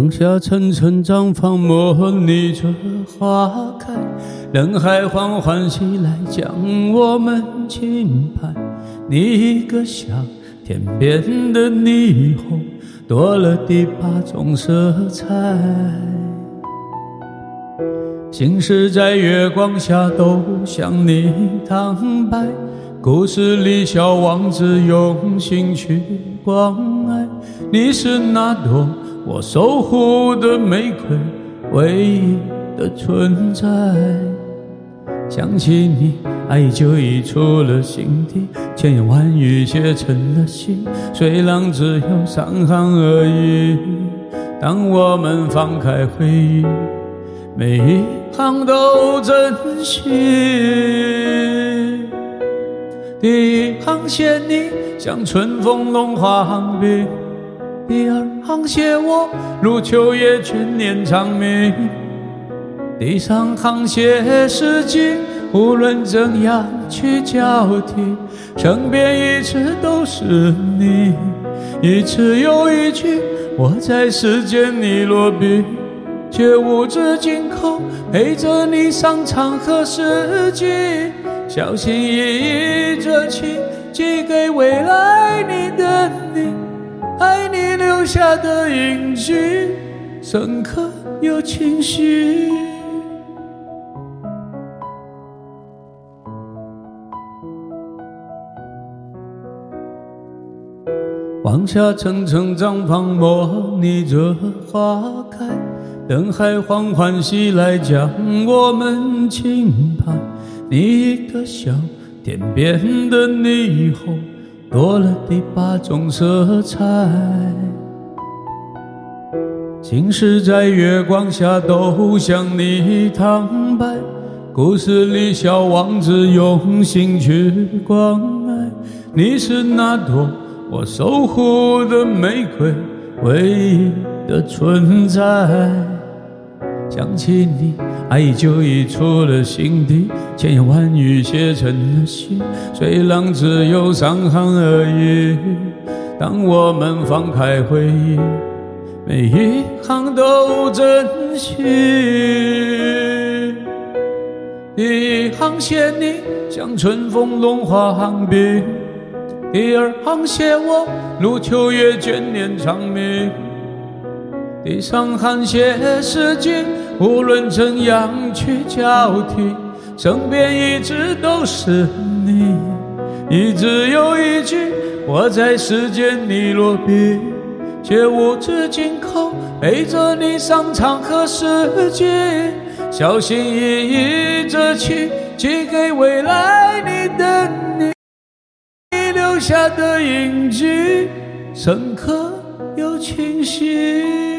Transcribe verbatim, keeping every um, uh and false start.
放下层层帐篷，模拟着花开，人海缓缓袭来，将我们轻拍。你一个笑，天边的霓虹多了第八种色彩。心事在月光下都向你坦白，故事里小王子用心去关爱。你是那朵我守护的玫瑰，唯一的存在。想起你，爱就溢出了心底，千言万语写成了信，虽然只有三行而已。当我们放开回忆，每一行都珍惜。第一行写你像春风弄花寒冰，第二行写我如秋叶眷恋长鸣，第三行写四季，无论怎样去交替，身边一直都是你。一字又一句，我在时间里落笔，却无止境口陪着你上场和世纪，小心翼翼着情寄给未来你的你，爱你留下的印记，深刻又清晰。放下层层帐篷，模拟着花开，人海缓缓袭来，将我们轻拍。你一个笑，天边的霓虹多了第八种色彩。心事在月光下都向你坦白，故事里小王子用心去关爱。你是那朵我守护的玫瑰，唯一的存在。想起你，爱就溢出了心底，千言万语写成了信，虽然只有三行而已。当我们放开回忆，每一行都珍惜。第一行写你像春风弄花寒冰，第二行写我如秋叶眷恋长鸣，第三行写四季，无论怎样去交替，身边一直都是你。一字又一句，我在时间里落笔，却无止境口陪着你上场和世纪，小心翼翼着情寄给未来你的你，留下的印记，深刻又清晰。